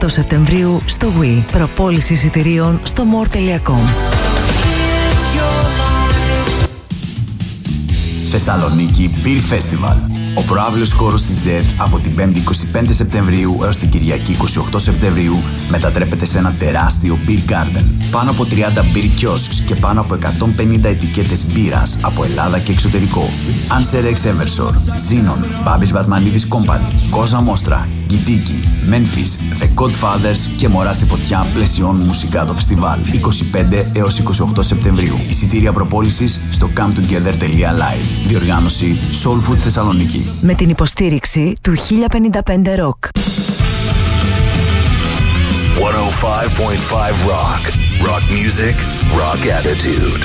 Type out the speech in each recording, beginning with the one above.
28 Σεπτεμβρίου στο Wii. Προπόληση εισιτηρίων στο more.com. Θεσσαλονίκη Beer Festival. Ο προαύλιος χώρος της ΔΕΔ από την 5η 25 Σεπτεμβρίου έως την Κυριακή 28 Σεπτεμβρίου μετατρέπεται σε ένα τεράστιο beer garden. Πάνω από 30 beer kiosks και πάνω από 150 ετικέτες μπύρας από Ελλάδα και εξωτερικό. Anserex Eversor, Xenon, Babis Batmanidis Company, Cosa Mostra, Gitiki, Memphis, The Godfathers και Μωρά στη Φωτιά πλαισιών μουσικά το φεστιβάλ 25 έως 28 Σεπτεμβρίου. Εισιτήρια προπόλησης στο cometogether.live. Διοργάνωση Soul Food Θεσσαλονίκη. Με την υποστήριξη του 1055 Rock. 105.5 Rock. Rock music, rock attitude.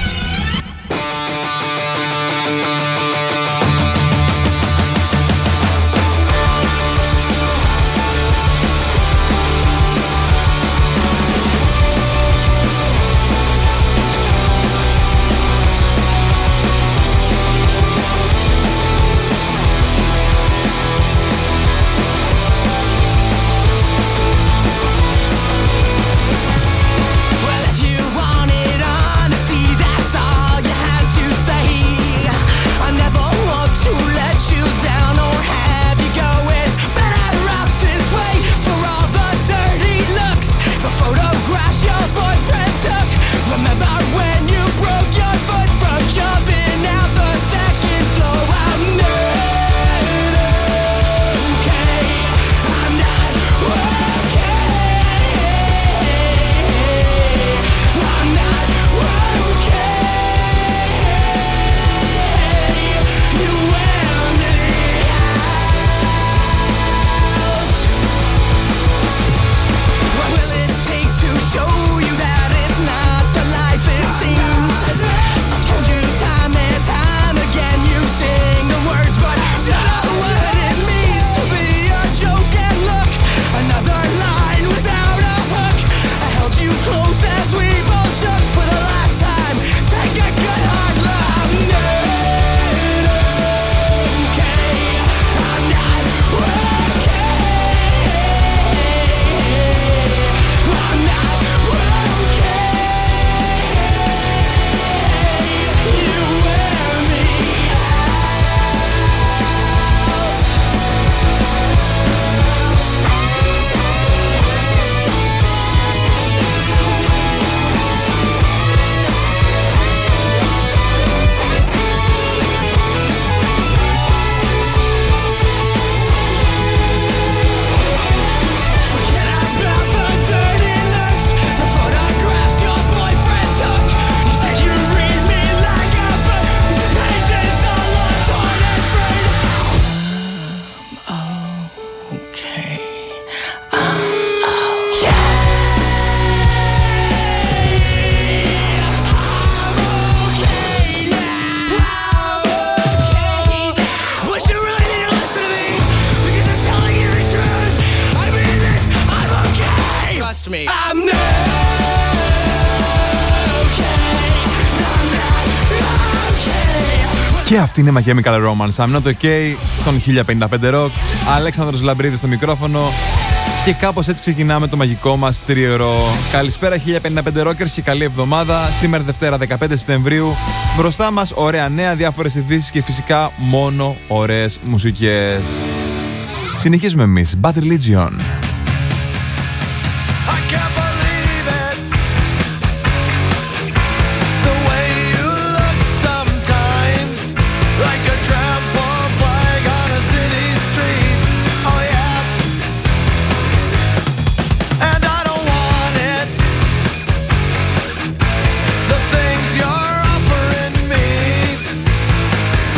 Και αυτή είναι My Chemical Romance. I'm not okay στον 1055 Rock. Αλέξανδρος Λαμπρίδης στο μικρόφωνο. Και κάπως έτσι ξεκινάμε το μαγικό μας τρίωρο. Καλησπέρα 1055 Rockers και καλή εβδομάδα. Σήμερα Δευτέρα 15 Σεπτεμβρίου. Μπροστά μας ωραία νέα, διάφορες ειδήσεις και φυσικά μόνο ωραίες μουσικές. Συνεχίζουμε εμείς. Bad Religion.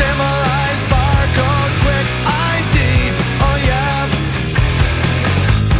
Symbolize barcode, quick ID. Oh yeah.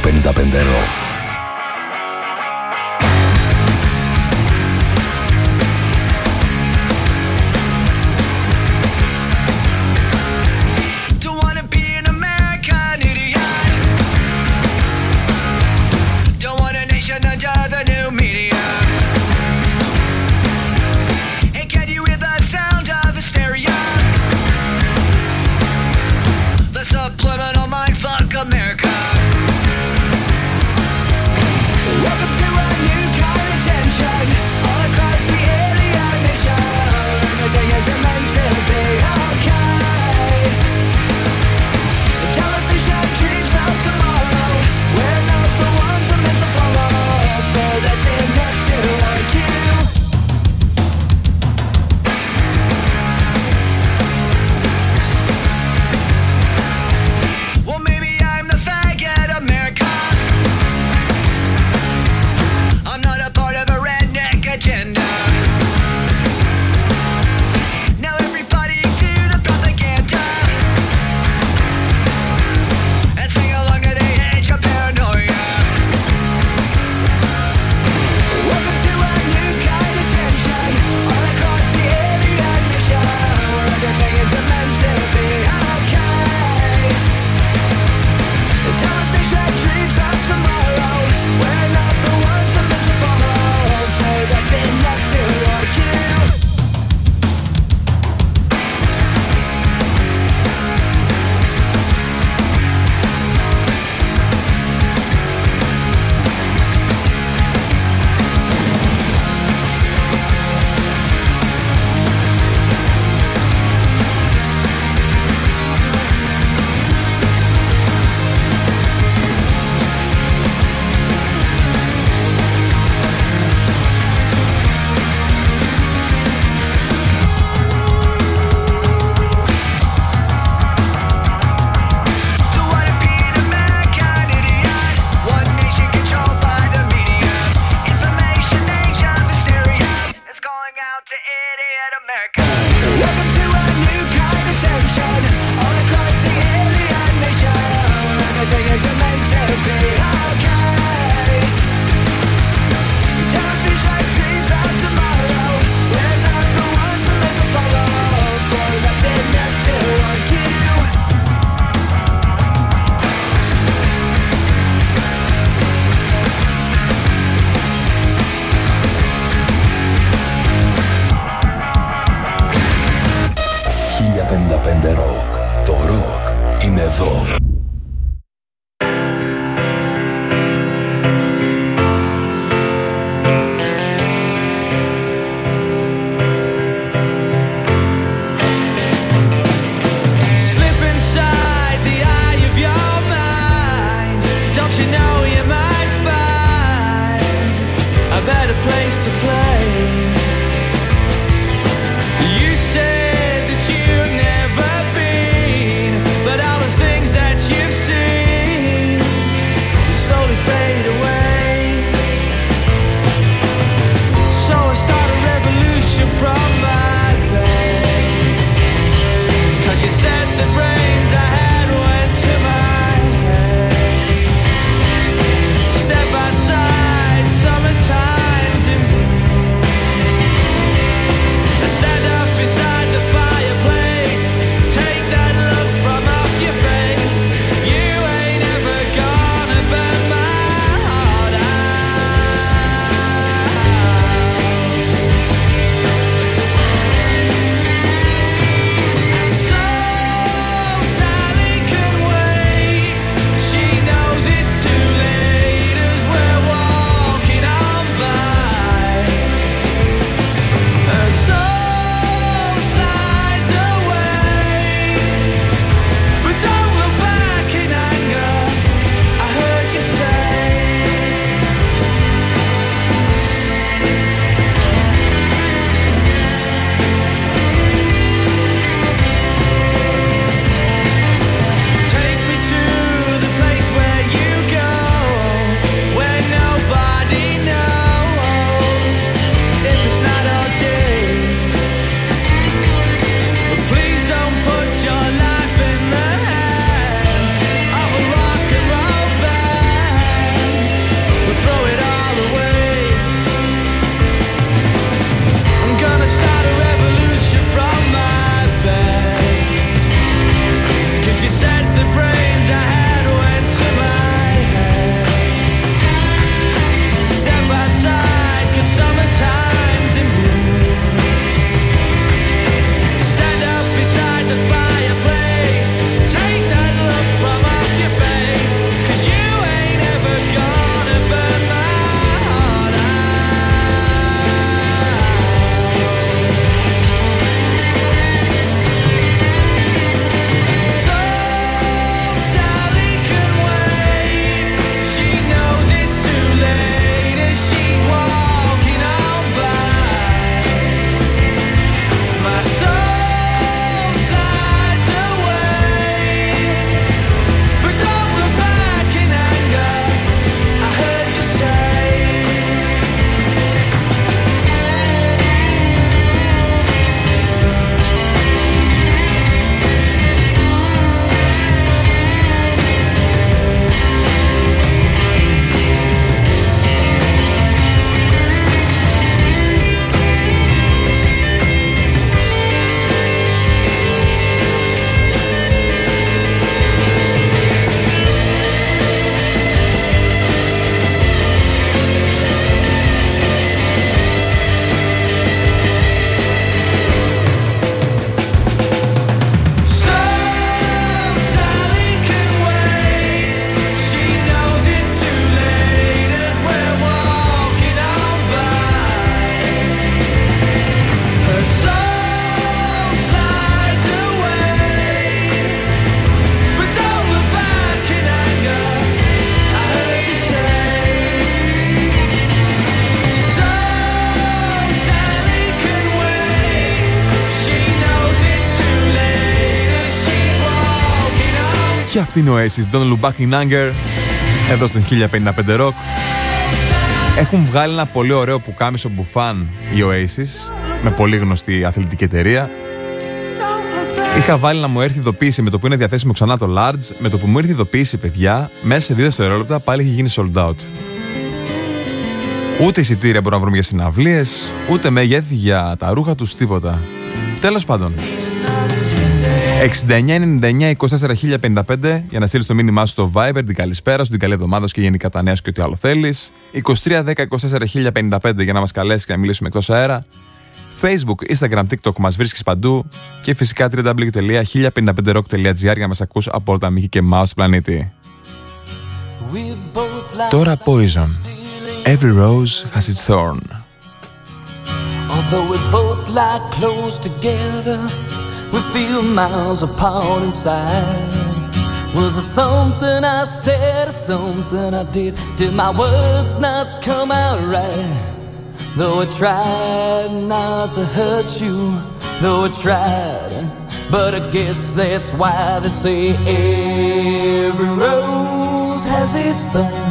1055 Rock. Subliminal mindfuck America. Welcome to a new kind of tension all across the alien nation. Everything isn't meant to be okay. The television dreams of tomorrow. We're not the ones I'm meant to follow. For that's enough to argue. Well, maybe I'm the faggot America. Και αυτή είναι ο Oasis, Don't Look Back in Anger, εδώ στον 1055 Rock. Έχουν βγάλει ένα πολύ ωραίο πουκάμισο μπουφάν οι Oasis, με πολύ γνωστή αθλητική εταιρεία. Είχα βάλει να μου έρθει ειδοποίηση με το που είναι διαθέσιμο ξανά το large. Με το που μου ήρθε ειδοποίηση, παιδιά, μέσα σε 2 δευτερόλεπτα πάλι είχε γίνει sold out. Ούτε εισιτήρια μπορούν να βρούμε για συναυλίες, ούτε μεγέθη για τα ρούχα τους, τίποτα. Τέλος πάντων, 69-99-24-1055 για να στείλεις το μήνυμά σου στο Viber, την καλησπέρα σου, την καλή εβδομάδα σου και γενικά τα νέα σου και ό,τι άλλο θέλεις. 23-10-24-1055 για να μας καλέσεις και να μιλήσουμε εκτός αέρα. Facebook, Instagram, TikTok μας βρίσκεις παντού. Και φυσικά www.1055rock.gr για να μας ακούς από όλα τα μήκη και μάους του πλανήτη. Τώρα Poison. Every rose has its thorn. Although we both lie close together, we feel miles apart inside. Was it something I said or something I did? Did my words not come out right? Though I tried not to hurt you, though I tried, but I guess that's why they say every rose has its thorn.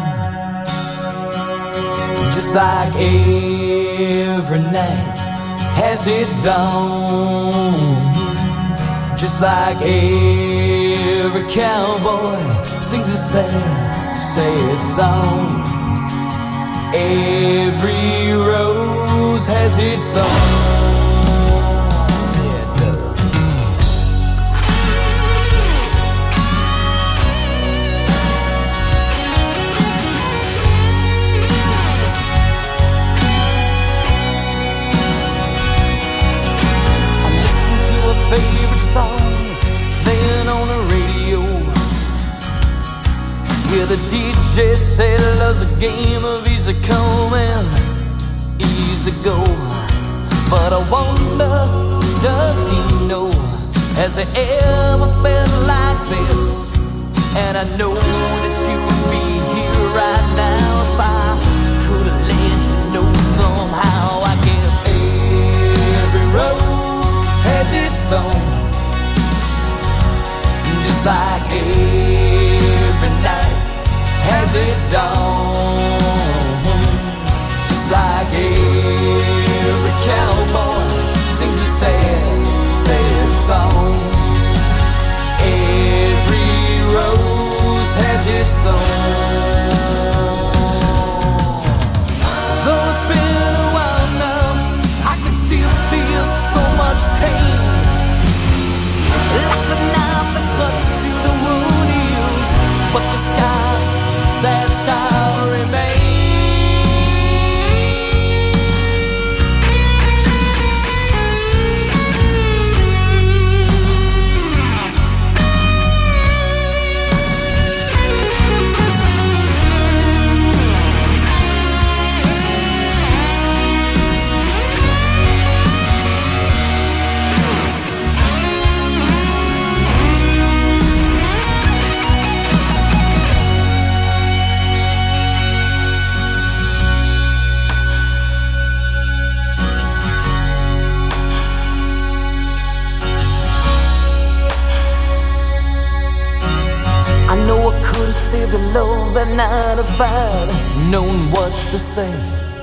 Just like every night has its dawn. Just like every cowboy sings a sad song. Every rose has its thorn. Favorite song playing on the radio. Yeah, the DJ said love's a game of easy come and easy go. But I wonder, does he know? Has he ever felt like this? And I know that you would be here right now if I could have let you know somehow. I guess every rose has its thorn. Just like every night has its dawn. Just like every cowboy sings a sad song. Every rose has its thorn. Though it's been a while now, I can still feel so much pain. Like a knife that cuts you the wound heals, but the scar, that scar remains. Saved the love that night if I'd known what to say.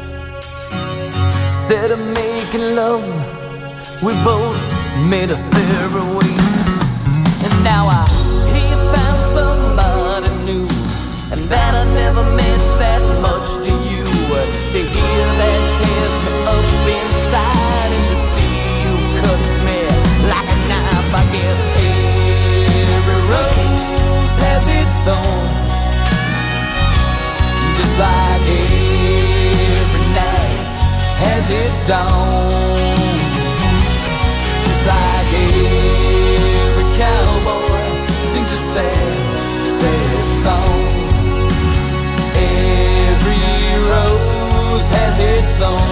Instead of making love, we both made us separate ways. And now I hear you found somebody new, and that I never meant that much to you. To hear that tears me up inside, and to see you cuts me like a knife. I guess every rose has its thorn. Just like every night has its dawn. Just like every cowboy sings a sad song. Every rose has its thorn.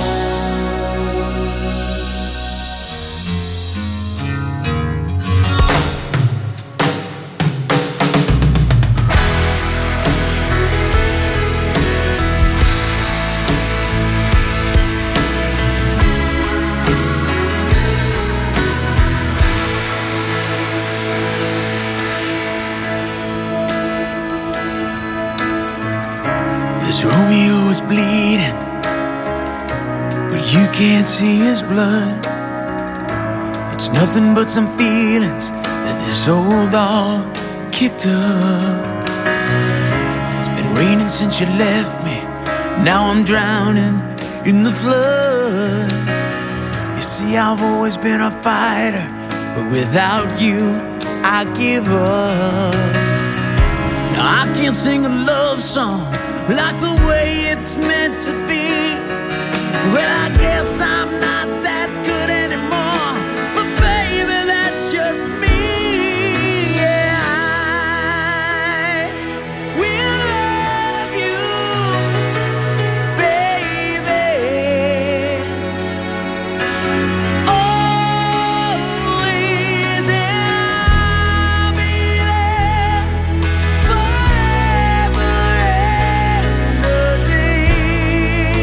You can't see his blood. It's nothing but some feelings that this old dog kicked up. It's been raining since you left me. Now I'm drowning in the flood. You see, I've always been a fighter, but without you, I give up. Now I can't sing a love song like the way it's meant to be. Well, I guess I'm not that good anymore, but baby, that's just me. Yeah, I will love you, baby, always, and I'll be there forever and a day.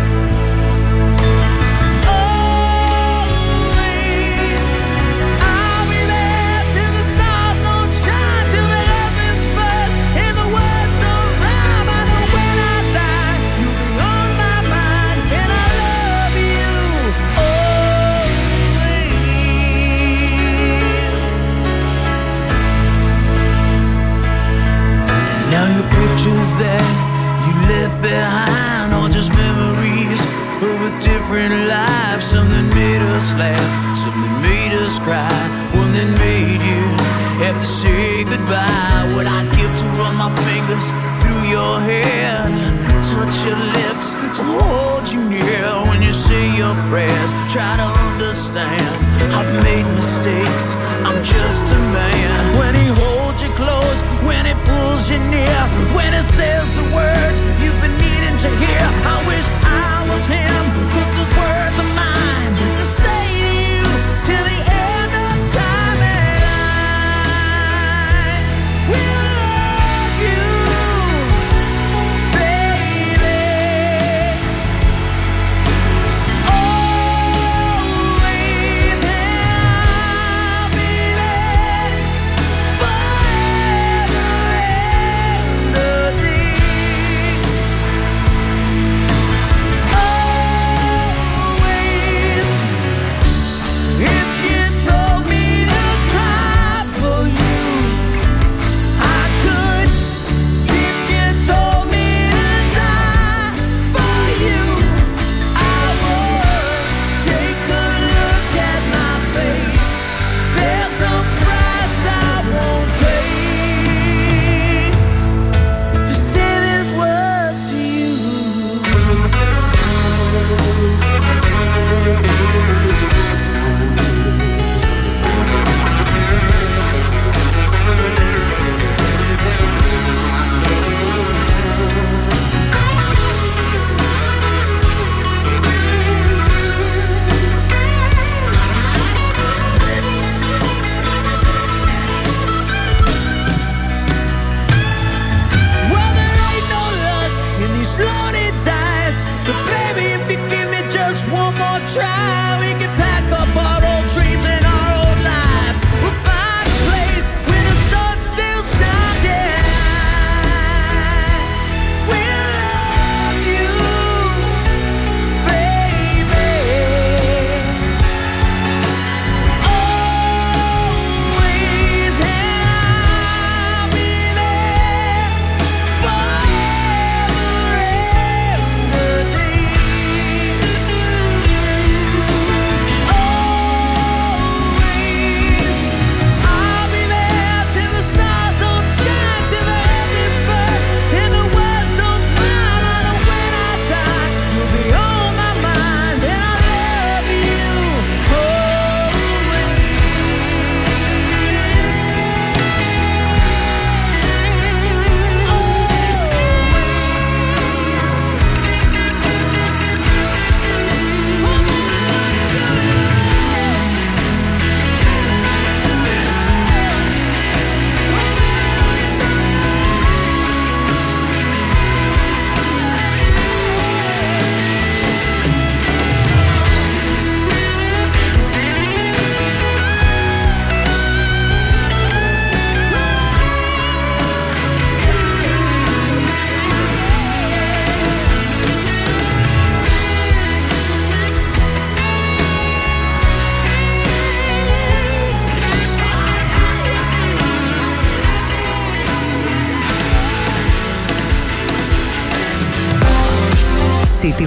Now your pictures that you left behind are just memories of a different life. Something made us laugh, something made us cry, one that made you have to say goodbye. What I'd give to run my fingers through your hair, touch your lips, to hold you near. When you say your prayers, try to understand I've made mistakes, I'm just a man. When he holds you close, when he pulls you near, when he says the words you've been needing to hear, I wish I was him, 'cause those words are mine to say to you till the end of time. And I will love you, baby, always, and I'll be there forever and a day. Always, if you told me to cry for you, I could. If you told me to die for you, I would. Take a look at my face. There's no price I won't pay to say these words to you. Well, there ain't no luck in these loaded dice, but baby, if you give me just one more try, we can pack up our old dreams and our old lives. We'll find a place where the sun still shines. Yeah, we'll love you, baby, always, and I'll be there forever and a day.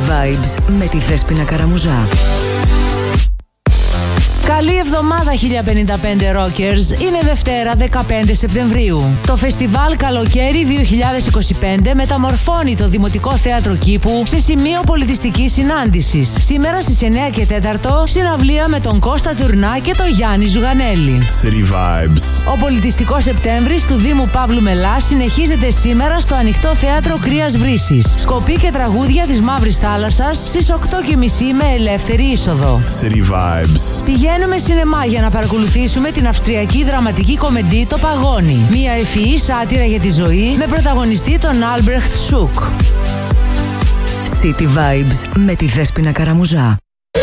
Vibes με τη Δέσποινα Καραμουζά. Καλή εβδομάδα 1055 Rockers. Είναι Δευτέρα 15 Σεπτεμβρίου. Το φεστιβάλ Καλοκαίρι 2025 μεταμορφώνει το Δημοτικό Θέατρο Κήπου σε σημείο πολιτιστικής συνάντησης. Σήμερα στις 9 και 4 συναυλία με τον Κώστα Τουρνά και τον Γιάννη Ζουγανέλη. City Vibes. Ο πολιτιστικός Σεπτέμβρης του Δήμου Παύλου Μελά συνεχίζεται σήμερα στο Ανοιχτό Θέατρο Κρίας Βρύσης. Σκοπή και τραγούδια της Μαύρης Θάλασσας στις 8.30 με ελεύθερη είσοδο. City Vibes. Πηγαίνουμε σινεμά για να παρακολουθήσουμε την αυστριακή δραματική κομμεντή «Το Παγόνι». Μια ευφυή σάτυρα για τη ζωή με πρωταγωνιστή τον Άλμπρεχτ Σουκ. City Vibes με τη Δέσποινα Καραμουζά. 1055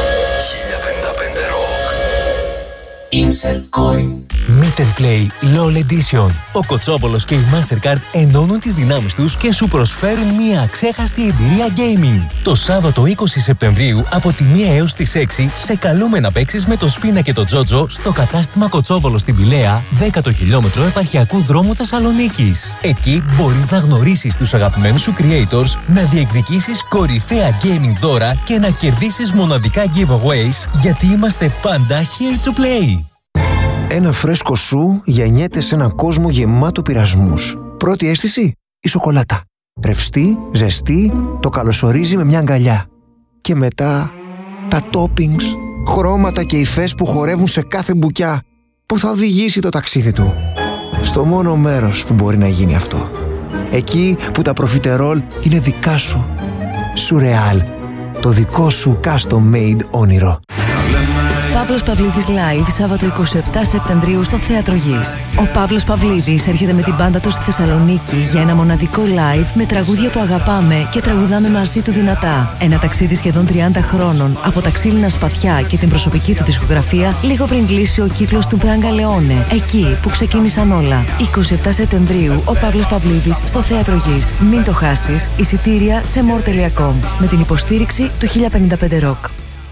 Rock. Insert coin. Meet and Play LOL Edition. Ο Κοτσόπολος και η Mastercard ενώνουν τις δυνάμεις τους και σου προσφέρουν μια αξέχαστη εμπειρία gaming. Το Σάββατο 20 Σεπτεμβρίου από τη 1 έως τις 6 σε καλούμε να παίξεις με το Σπίνα και το Τζότζο στο κατάστημα Κοτσόπολος στην Πηλαία, 10ο χιλιόμετρο επαρχιακού δρόμου Θεσσαλονίκης. Εκεί μπορείς να γνωρίσεις τους αγαπημένους σου creators, να διεκδικήσεις κορυφαία gaming δώρα και να κερδίσεις μοναδικά giveaways, γιατί είμαστε πάντα here to play. Ένα φρέσκο σου γεννιέται σε έναν κόσμο γεμάτο πειρασμούς. Πρώτη αίσθηση, η σοκολάτα. Ρευστή, ζεστή, το καλωσορίζει με μια αγκαλιά. Και μετά, τα toppings, χρώματα και υφές που χορεύουν σε κάθε μπουκιά, που θα οδηγήσει το ταξίδι του στο μόνο μέρος που μπορεί να γίνει αυτό. Εκεί που τα προφιτερόλ είναι δικά σου. Σουρεάλ, το δικό σου custom made όνειρο. Παύλος Παυλίδης Live, Σάββατο 27 Σεπτεμβρίου στο Θέατρο Γης. Ο Παύλος Παυλίδης έρχεται με την μπάντα του στη Θεσσαλονίκη για ένα μοναδικό live με τραγούδια που αγαπάμε και τραγουδάμε μαζί του δυνατά. Ένα ταξίδι σχεδόν 30 χρόνων από τα ξύλινα σπαθιά και την προσωπική του δισκογραφία, λίγο πριν κλείσει ο κύκλος του Μπράγκα Λεόνε, εκεί που ξεκίνησαν όλα. 27 Σεπτεμβρίου ο Παύλος Παυλίδης στο Θέατρο Γης. Μην το χάσεις. Εισιτήρια σε more.com με την υποστήριξη του 1055 Rock.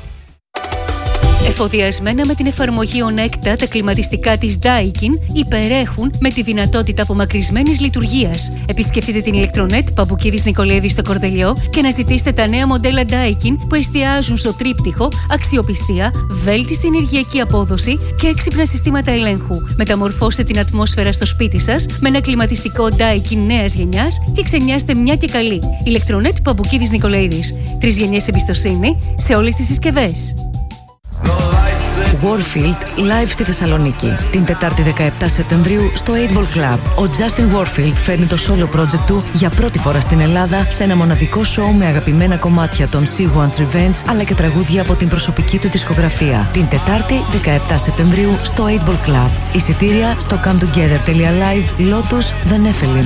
Εφοδιασμένα με την εφαρμογή Onecta, τα κλιματιστικά της Daikin υπερέχουν με τη δυνατότητα απομακρυσμένης λειτουργίας. Επισκεφτείτε την Electronet Παμπουκίδης Νικολαίδη στο Κορδελιό και αναζητήστε τα νέα μοντέλα Daikin που εστιάζουν στο τρίπτυχο, αξιοπιστία, βέλτιστη ενεργειακή απόδοση και έξυπνα συστήματα ελέγχου. Μεταμορφώστε την ατμόσφαιρα στο σπίτι σας με ένα κλιματιστικό Daikin νέας γενιάς και ξενιάστε μια και καλή. Electronet Παμπουκίδης Νικολαίδης. 3 γενιές εμπιστοσύνη σε όλες τις συσκευές. Warfield live στη Θεσσαλονίκη. Την Τετάρτη 17 Σεπτεμβρίου στο 8 Ball Club. Ο Justin Warfield φέρνει το solo project του για πρώτη φορά στην Ελλάδα σε ένα μοναδικό show με αγαπημένα κομμάτια των She Wants Revenge αλλά και τραγούδια από την προσωπική του δισκογραφία. Την Τετάρτη 17 Σεπτεμβρίου στο 8 Ball Club. Εισιτήρια στο cometogether.live Lotus The Nephilim.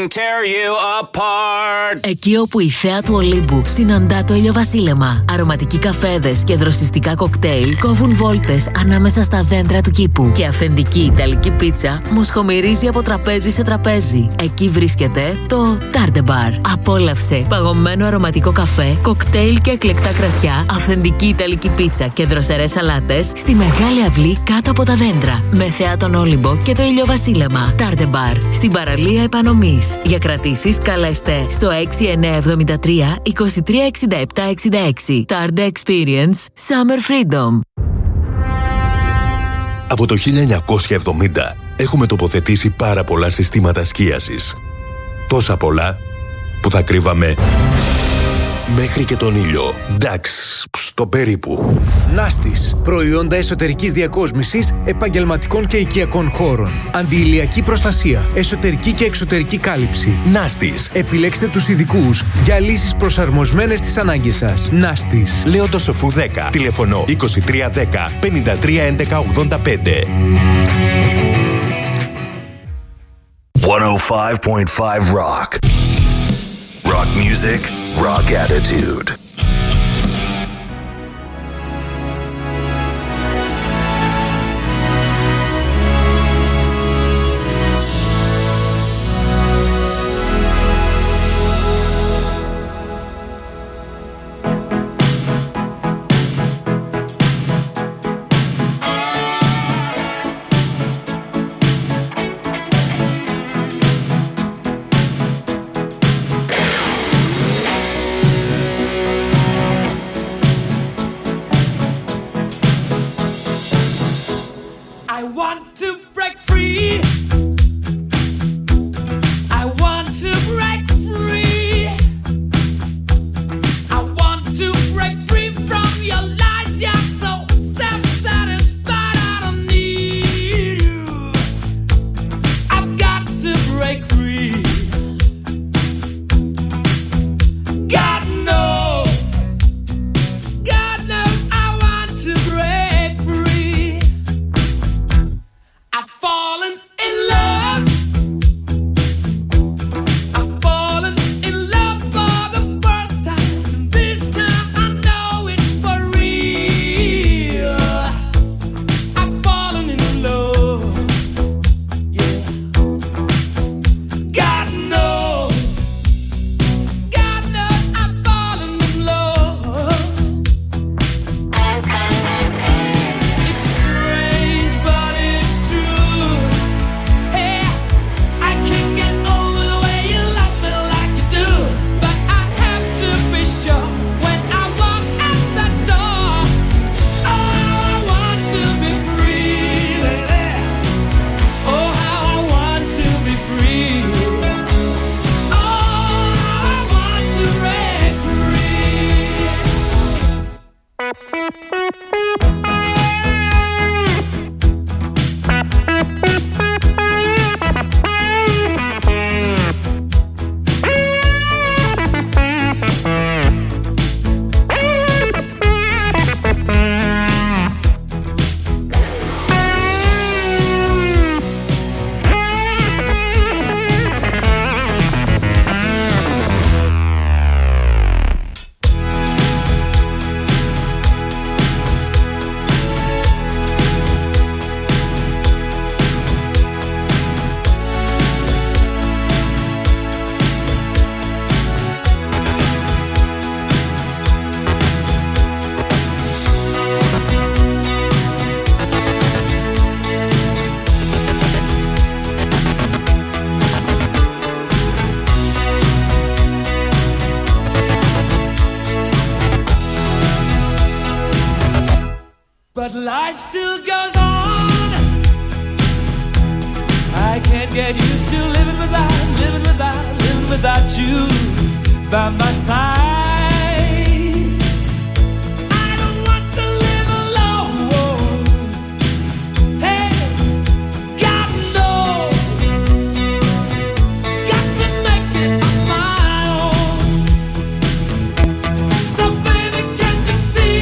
Εκεί όπου η θέα του Ολύμπου συναντά το ηλιοβασίλεμα, αρωματικοί καφέδες και δροσιστικά κοκτέιλ κόβουν βόλτες ανάμεσα στα δέντρα του κήπου και αυθεντική ιταλική πίτσα μοσχομυρίζει από τραπέζι σε τραπέζι. Εκεί βρίσκεται το Tarde Bar. Απόλαυσε παγωμένο αρωματικό καφέ, κοκτέιλ και εκλεκτά κρασιά, αυθεντική ιταλική πίτσα και δροσερές σαλάτες στη μεγάλη αυλή κάτω από τα δέντρα. Με θέα τον Όλυμπο και το ηλιοβασίλεμα. Tarde Bar στην παραλία Επανομής. Για κρατήσεις καλέστε στο 6973 236766. Tarde Experience Summer Freedom. Από το 1970 έχουμε τοποθετήσει πάρα πολλά συστήματα σκίασης. Τόσα πολλά που θα κρύβαμε μέχρι και τον ήλιο. Εντάξει, στο περίπου. Νάστης. Προϊόντα εσωτερικής διακόσμησης, επαγγελματικών και οικιακών χώρων. Αντιηλιακή προστασία. Εσωτερική και εξωτερική κάλυψη. Νάστης. Επιλέξτε τους ειδικούς για λύσεις προσαρμοσμένες στις ανάγκες σας. Νάστης. Λέοντα Σοφού 10. Τηλεφωνώ 2310 53 11 85. 105.5 Rock. Rock music, rock attitude. But life still goes on. I can't get used to living without you by my side. I don't want to live alone. Hey, God knows, got to make it on my own. So baby, can't you see?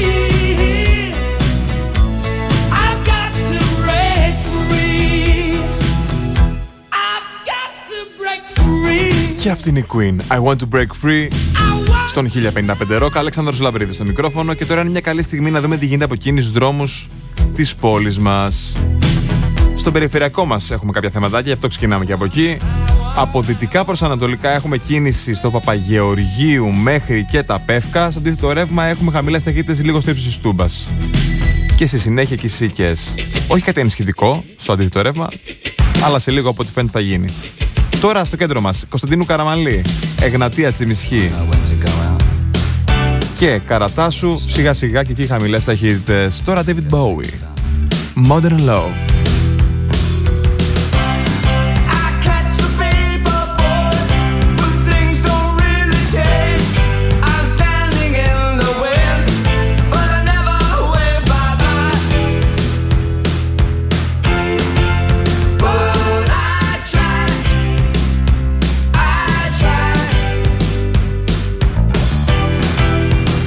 Και αυτή είναι η Queen. I want to break free. Στον 1055 Rock, Αλέξανδρος Λαμπρίδης στο μικρόφωνο. Και τώρα είναι μια καλή στιγμή να δούμε τι γίνεται από εκείνους τους δρόμους της πόλης μας. Στον περιφερειακό μας έχουμε κάποια θεματάκια, γι' αυτό ξεκινάμε και από εκεί. Από δυτικά προς ανατολικά έχουμε κίνηση στο Παπαγεωργίου μέχρι και τα Πεύκα. Στο αντίθετο ρεύμα έχουμε χαμηλές ταχύτητες λίγο στο ύψος της Τούμπας. Και στη συνέχεια και στις οίκες. Όχι κάτι ενισχυτικό στο αντίθετο ρεύμα, αλλά σε λίγο από ό,τι φαίνεται θα γίνει. Τώρα στο κέντρο μας, Κωνσταντίνου Καραμανλή, Εγνατία Τσιμισχή και Καρατάσου, σιγά σιγά και εκεί χαμηλές ταχύτητες. Τώρα David Bowie, Modern Love.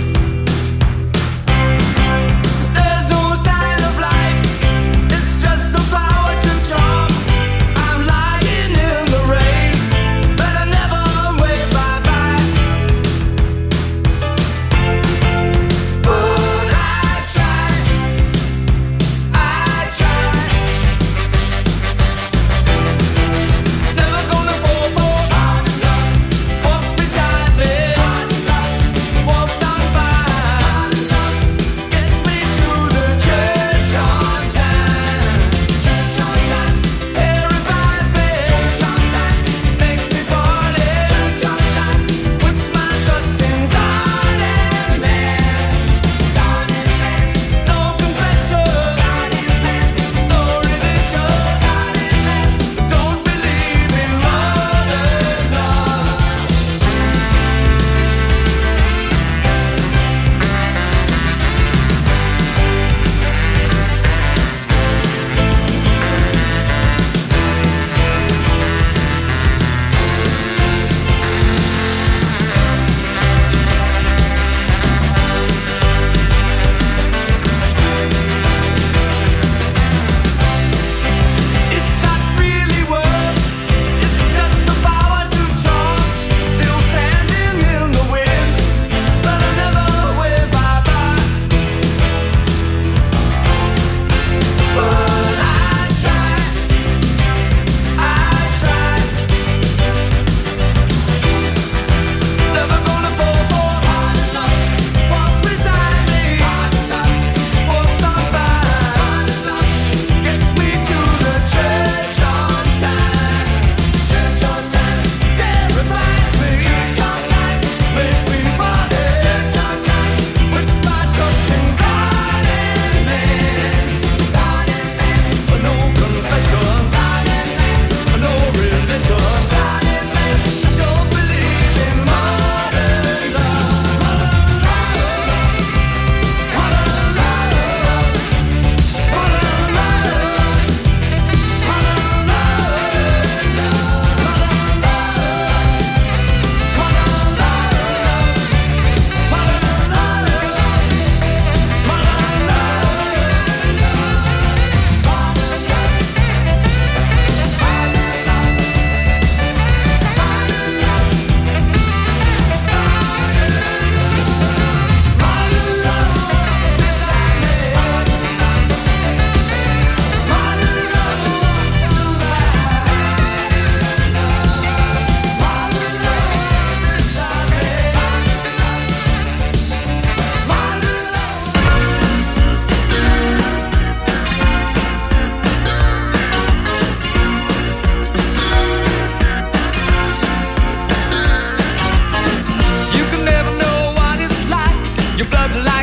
Just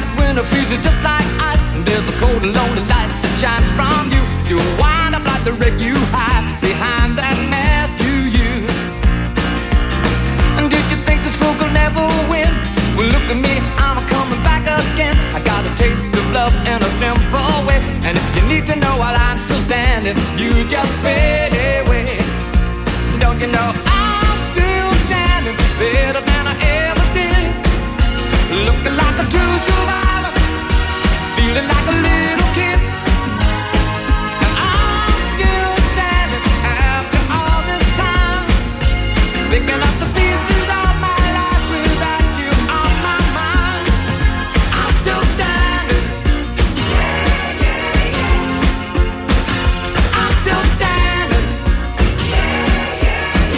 winter freezes just like ice, and there's a cold and lonely light that shines from you. You wind up like the wreck you hide behind that mask you use. And did you think this fool could never win? Well, look at me, I'm coming back again. I got a taste of love in a simple way, and if you need to know while I'm still standing, you just fade away. Don't you know I'm still standing better than I ever did, looking like a true survivor, feeling like a little kid. And I'm still standing after all this time, picking up the pieces of my life without you on my mind. I'm still standing. Yeah, yeah, yeah. I'm still standing. Yeah, yeah,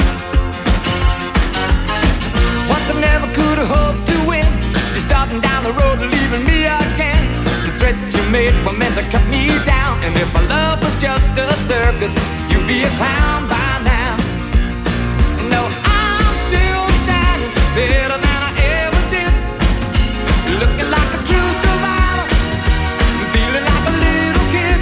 yeah. Once I never could have hoped to win. You're starting down the road and leaving me again. The threats you made were meant to cut me down, and if my love was just a circus, you'd be a clown by now. No, I'm still standing better than I ever did, looking like a true survivor, feeling like a little kid.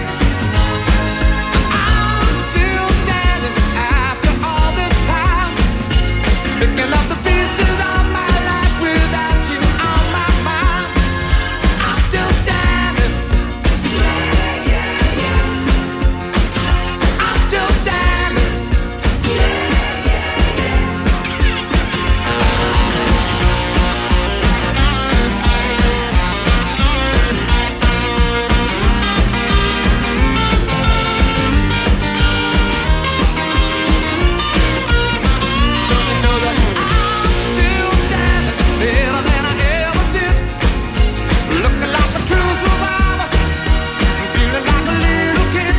I'm still standing after all this time, picking up the pieces of my life without you on my mind. I'm still standing. Yeah, yeah, yeah. I'm still standing. Yeah, yeah, yeah. Don't you know that I'm still standing better than I ever did, looking like a true survivor, feeling like a little kid.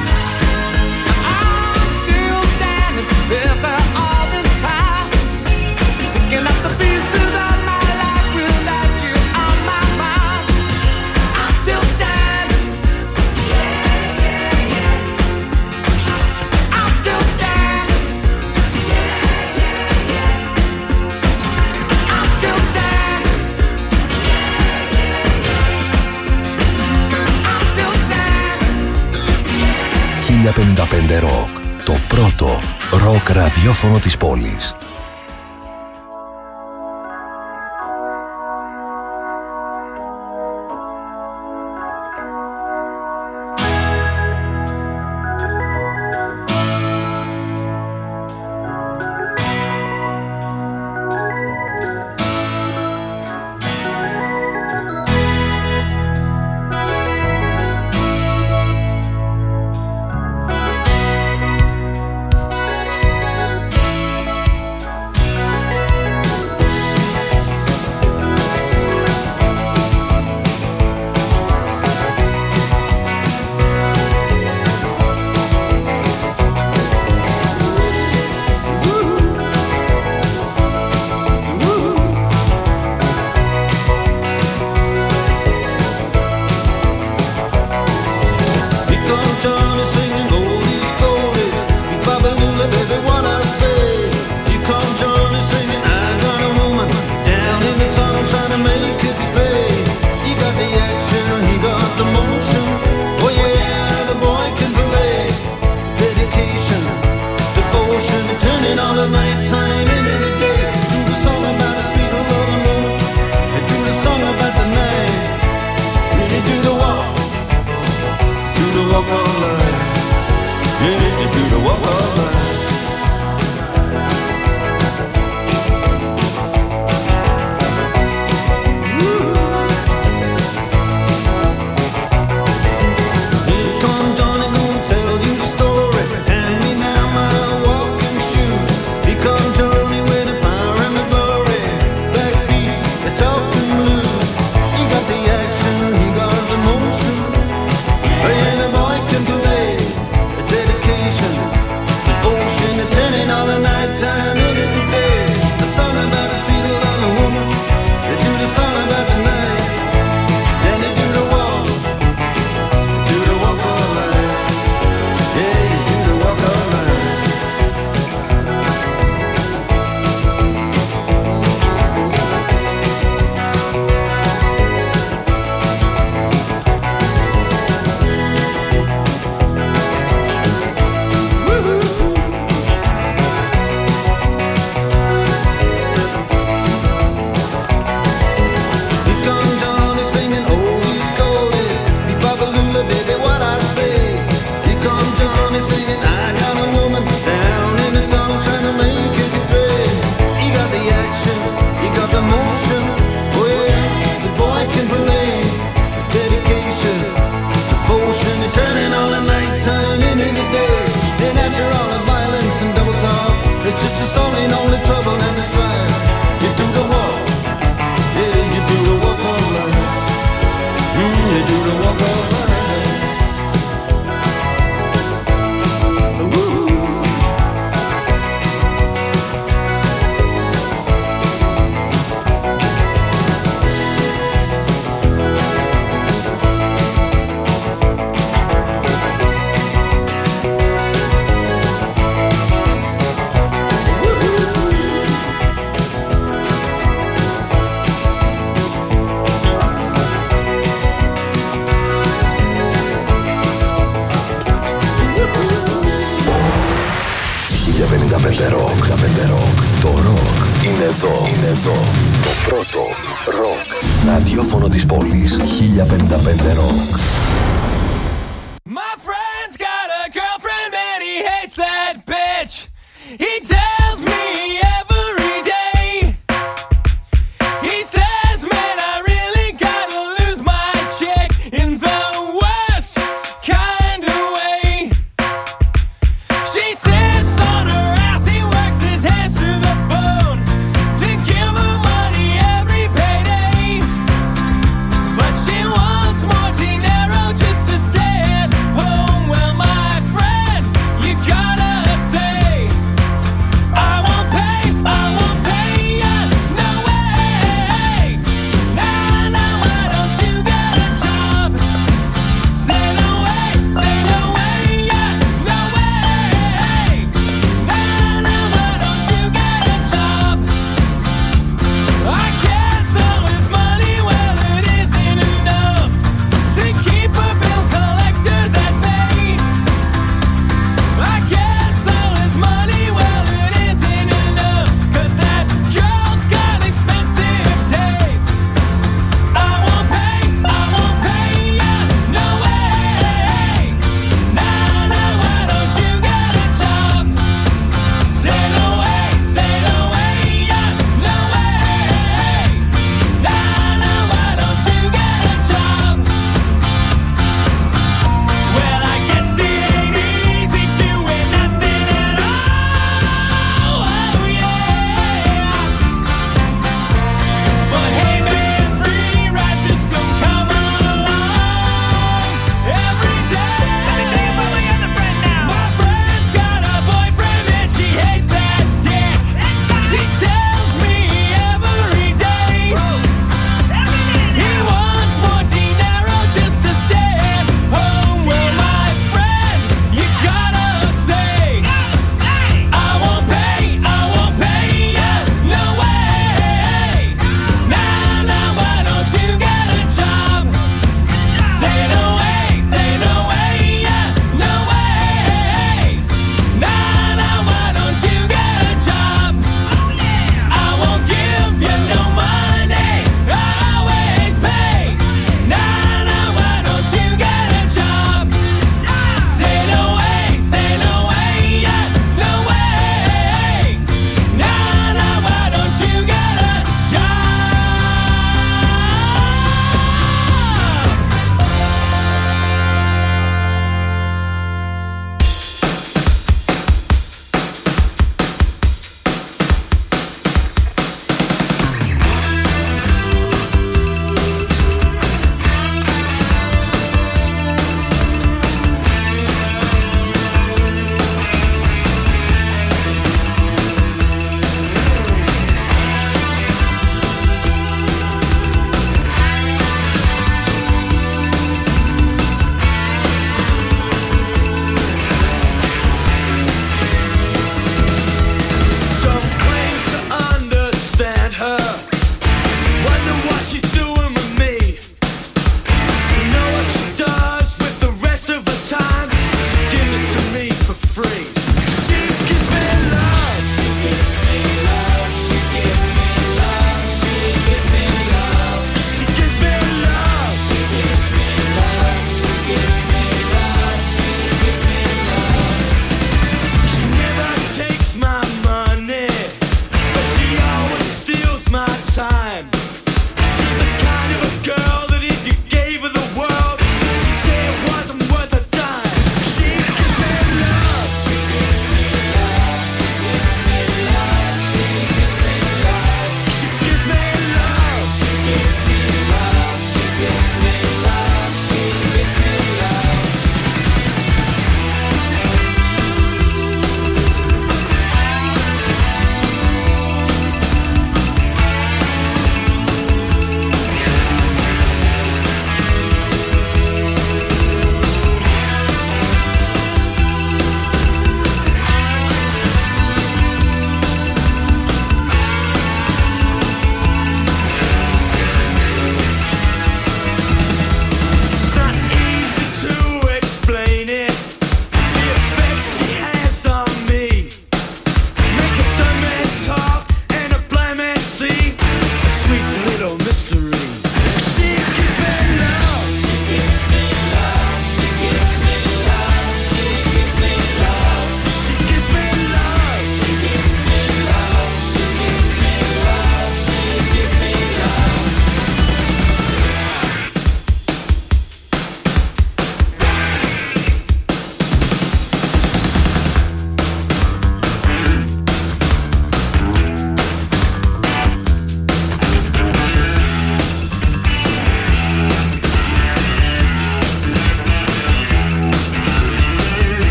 I'm still standing after all this time, picking up the pieces of my life without you on my mind. I'm still standing. Yeah, yeah, yeah. I'm still standing. Yeah, yeah, yeah. I'm still standing. Yeah, yeah, yeah. I'm still standing. 1055 Rock, το πρώτο ροκ ραδιόφωνο της πόλης. Rock. Το ροκ είναι εδώ. Είναι εδώ. Το πρώτο ροκ ραδιόφωνο της πόλης. 1055 Rock. My friend's got a girlfriend and he hates that bitch. He tells me every day. He says, man, I really gotta lose my chick in the worst kind of way. She sits on her ass, he works his hands to the bone to give her money every payday. But she wants more dinero just to stay at home. Well, my friend, you gotta say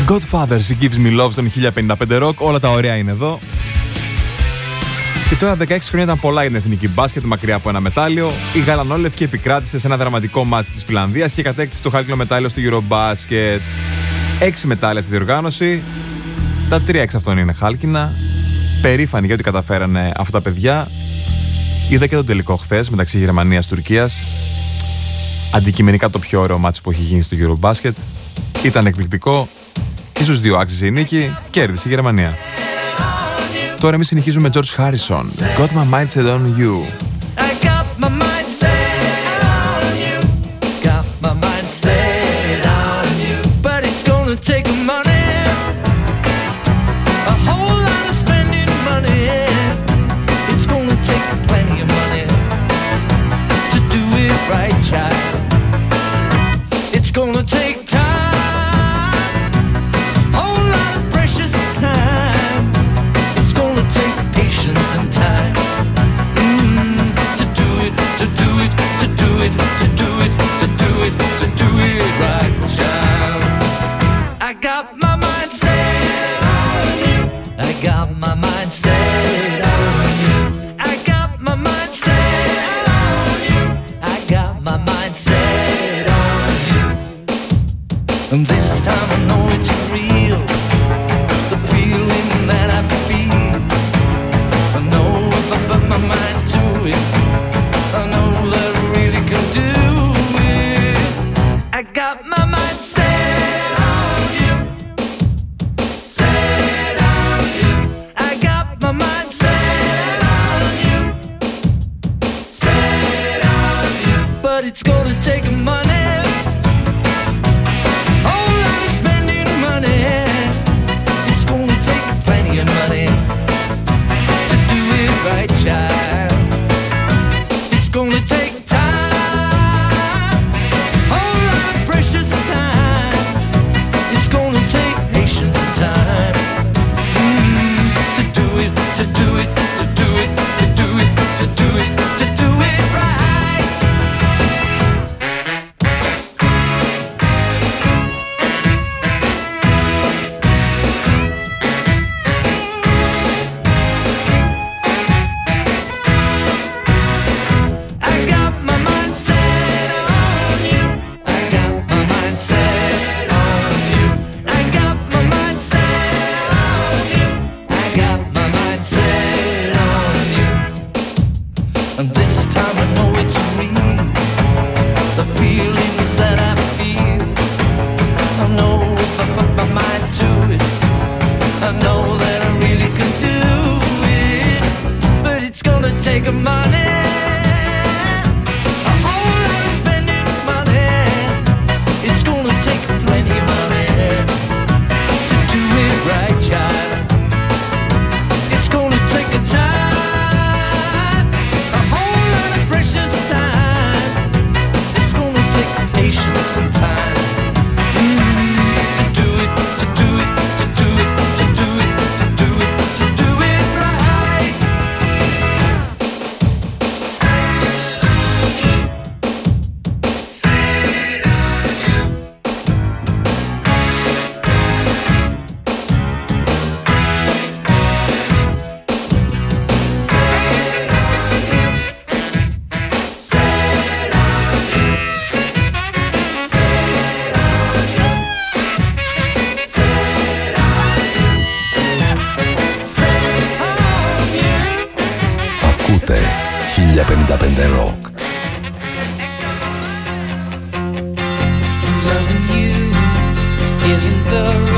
Godfathers, He Gives Me Love στον 1055 Rock. Όλα τα ωραία είναι εδώ. Και τώρα 16 χρόνια ήταν πολλά για την εθνική μπάσκετ, μακριά από ένα μετάλλιο. Η γαλανόλευκη επικράτησε σε ένα δραματικό μάτς της Φιλανδίας και κατέκτησε το χάλκινο μετάλλιο στο Eurobasket. 6 μετάλλια στη διοργάνωση. Τα 3 εξ αυτών είναι χάλκινα. Περήφανοι γιατί καταφέρανε αυτά τα παιδιά. Είδα και τον τελικό χθες μεταξύ Γερμανίας-Τουρκίας. Αντικειμενικά το πιο ωραίο μάτς που έχει γίνει στο Eurobasket. Ήταν εκπληκτικό. Και στους δύο άξιζε η νίκη. Κέρδισε η Γερμανία. Τώρα εμείς συνεχίζουμε με George Harrison. Got my mind set on you. I got my mind set on you. Got my mind set on you. But it's gonna take money. A whole lot of spending money. It's gonna take plenty of money to do it right, child. It's gonna take time. Whole lot of precious time. It's gonna take patience and time. To do it, to do it, to do it, to do it, to do it, to do it right, child. I got my mind set on you. I got my mind set on you. I got my mind set on you. I got my mind set on you. And this time I know it's real. The feeling that I feel. I know if I put my mind to it, I know that I really can do it. I got my mind set on you. Set on you. I got my mind set on you. Set on you. But it's gonna take money. Whole lot of spending money. It's gonna take plenty of money to do it right, child. It's gonna take time, whole lot of precious time. It's gonna take patience and time to do it, to do it, to do it, to do it, to do it, to do it right. I got my mind set on you. I got my mind set on you. I got my mind set on you. I got my mind set on you. And this time I know it's real. The feelings that I feel. I know if I put my mind to it, I know that I really can do it. But it's gonna take money. A whole lot of spending money. It's gonna take plenty of money to do it right, child. It's gonna take a time, a whole lot of precious time. It's gonna take patience and time to do it, to do it, to do it, to do it, to do it, to do it right. Ακούτε 1055 Rock. Loving you isn't the